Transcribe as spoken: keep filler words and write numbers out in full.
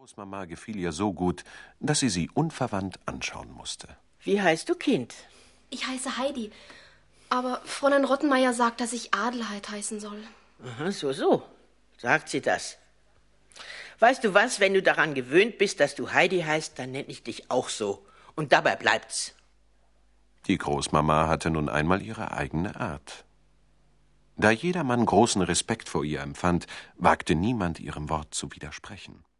Großmama gefiel ihr so gut, dass sie sie unverwandt anschauen musste. Wie heißt du, Kind? Ich heiße Heidi, aber Fräulein Rottenmeier sagt, dass ich Adelheid heißen soll. Aha, so, so, sagt sie das. Weißt du was, wenn du daran gewöhnt bist, dass du Heidi heißt, dann nenne ich dich auch so. Und dabei bleibt's. Die Großmama hatte nun einmal ihre eigene Art. Da jedermann großen Respekt vor ihr empfand, wagte niemand, ihrem Wort zu widersprechen.